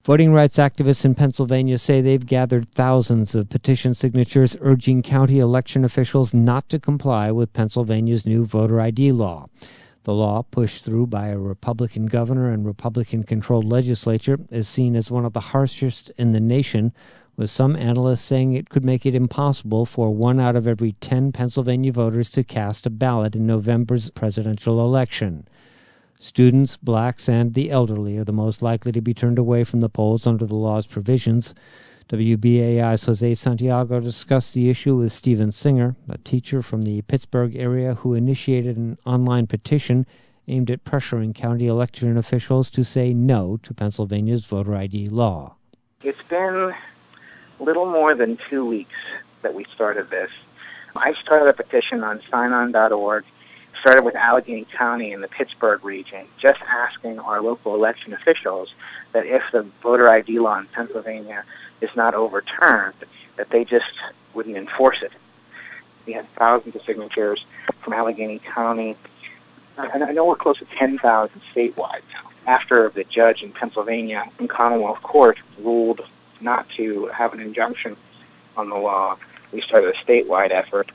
Voting rights activists in Pennsylvania say they've gathered thousands of petition signatures urging county election officials not to comply with Pennsylvania's new voter ID law. The law, pushed through by a Republican governor and Republican-controlled legislature, is seen as one of the harshest in the nation, with some analysts saying it could make it impossible for 1 out of every 10 Pennsylvania voters to cast a ballot in November's presidential election. Students, blacks, and the elderly are the most likely to be turned away from the polls under the law's provisions. WBAI's Jose Santiago discussed the issue with Stephen Singer, a teacher from the Pittsburgh area who initiated an online petition aimed at pressuring county election officials to say no to Pennsylvania's voter ID law. It's been little more than 2 weeks that we started this. I started a petition on signon.org, started with Allegheny County in the Pittsburgh region, just asking our local election officials that if the voter ID law in Pennsylvania is not overturned, that they just wouldn't enforce it. We had thousands of signatures from Allegheny County, and I know we're close to 10,000 statewide now. After the judge in Pennsylvania in Commonwealth Court ruled not to have an injunction on the law, we started a statewide effort,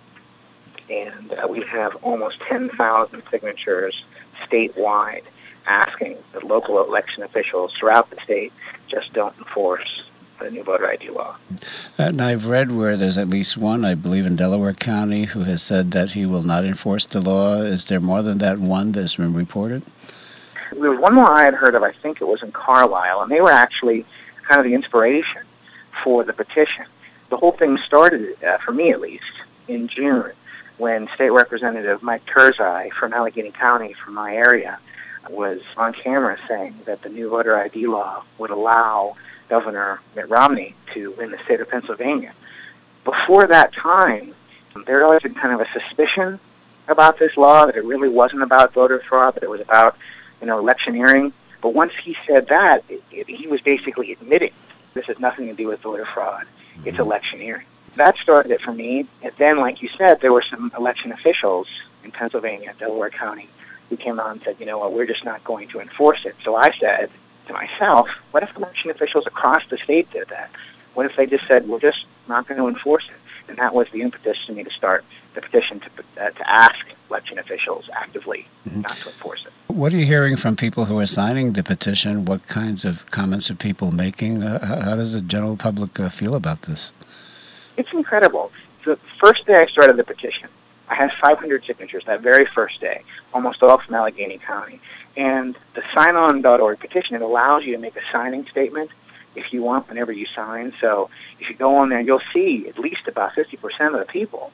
and we have almost 10,000 signatures statewide asking that local election officials throughout the state just don't enforce the new voter ID law. And I've read where there's at least one, I believe in Delaware County, who has said that he will not enforce the law. Is there more than that one that's been reported? There was one more I had heard of, I think it was in Carlisle, and they were actually kind of the inspiration for the petition. The whole thing started, for me at least, in June, when State Representative Mike Turzai from Allegheny County, from my area, was on camera saying that the new voter ID law would allow Governor Mitt Romney to win the state of Pennsylvania. Before that time, there had always been kind of a suspicion about this law, that it really wasn't about voter fraud, that it was about, electioneering. But once he said that, he was basically admitting this has nothing to do with voter fraud. It's electioneering. That started it for me. And then, like you said, there were some election officials in Pennsylvania, Delaware County, who came out and said, we're just not going to enforce it. So I said to myself, what if election officials across the state did that? What if they just said, we're just not going to enforce it? And that was the impetus for me to start the petition to ask election officials actively not to enforce it. What are you hearing from people who are signing the petition? What kinds of comments are people making? How does the general public feel about this? It's incredible. The first day I started the petition, I had 500 signatures that very first day, almost all from Allegheny County. And the signon.org petition, it allows you to make a signing statement if you want whenever you sign. So if you go on there, you'll see at least about 50% of the people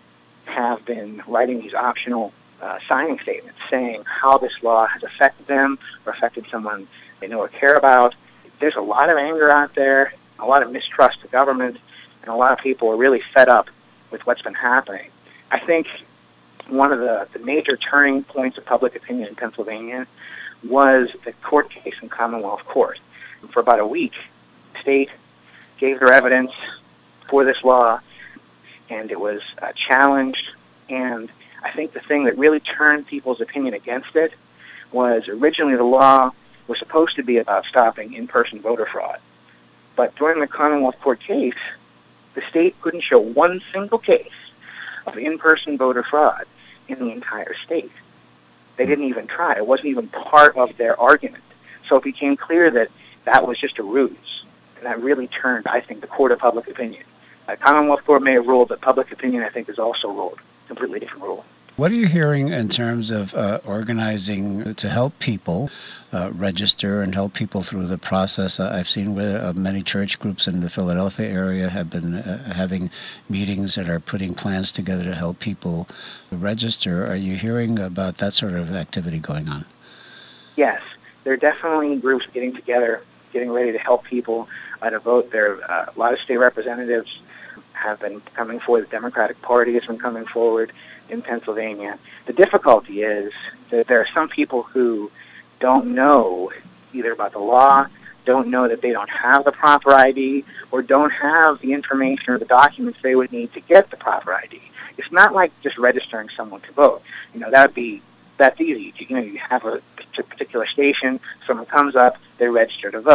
have been writing these optional signing statements saying how this law has affected them or affected someone they know or care about. There's a lot of anger out there, a lot of mistrust of government, and a lot of people are really fed up with what's been happening. I think one of the major turning points of public opinion in Pennsylvania was the court case in Commonwealth Court. And for about a week, the state gave their evidence for this law, and it was challenged. And I think the thing that really turned people's opinion against it was originally the law was supposed to be about stopping in-person voter fraud. But during the Commonwealth Court case, the state couldn't show one single case of in-person voter fraud in the entire state. They didn't even try. It wasn't even part of their argument. So it became clear that that was just a ruse. And that really turned, I think, the court of public opinion. Commonwealth Court may have ruled, but public opinion, I think, has also ruled. Completely different rule. What are you hearing in terms of organizing to help people register and help people through the process? I've seen where many church groups in the Philadelphia area have been having meetings and are putting plans together to help people register. Are you hearing about that sort of activity going on? Yes. There are definitely groups getting together, getting ready to help people to vote. There are a lot of state representatives have been coming forward. The Democratic Party has been coming forward in Pennsylvania. The difficulty is that there are some people who don't know either about the law, don't know that they don't have the proper ID, or don't have the information or the documents they would need to get the proper ID. It's not like just registering someone to vote. That's easy. You have a particular station, someone comes up, they register to vote.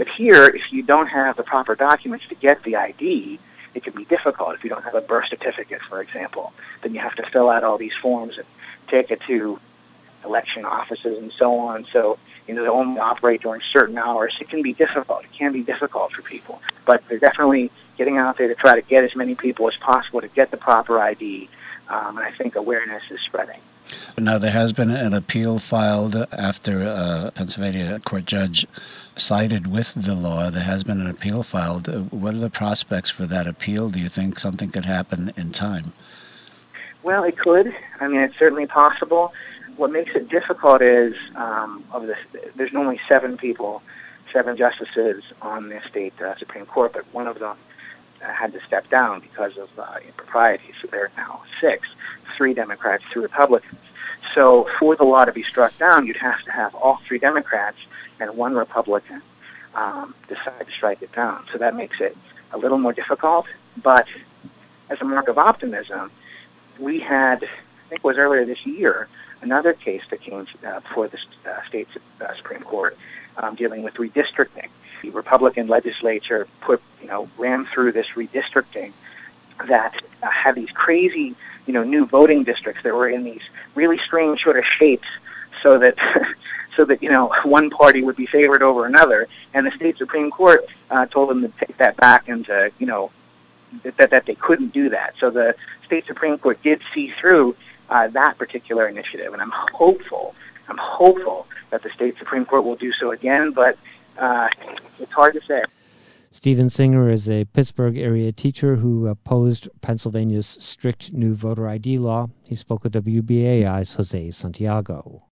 But here, if you don't have the proper documents to get the ID, it can be difficult. If you don't have a birth certificate, for example, then you have to fill out all these forms and take it to election offices and so on. So, they only operate during certain hours. It can be difficult. It can be difficult for people. But they're definitely getting out there to try to get as many people as possible to get the proper ID. And I think awareness is spreading. Now, there has been an appeal filed after a Pennsylvania court judge sided with the law. There has been an appeal filed. What are the prospects for that appeal? Do you think something could happen in time? Well, it could. I mean, it's certainly possible. What makes it difficult is there's only 7 justices on the state Supreme Court, but one of them had to step down because of impropriety. So there are now 6, 3 Democrats, 2 Republicans. So for the law to be struck down, you'd have to have all 3 Democrats and 1 Republican decide to strike it down. So that makes it a little more difficult. But as a mark of optimism, we had, I think it was earlier this year, another case that came before the state Supreme Court dealing with redistricting. The Republican legislature ran through this redistricting that had these crazy, new voting districts that were in these really strange sort of shapes, so that one party would be favored over another, and the state Supreme Court told them to take that back and to, that they couldn't do that. So the state Supreme Court did see through that particular initiative, and I'm hopeful that the state Supreme Court will do so again, but it's hard to say. Steven Singer is a Pittsburgh area teacher who opposed Pennsylvania's strict new voter ID law. He spoke with WBAI's Jose Santiago.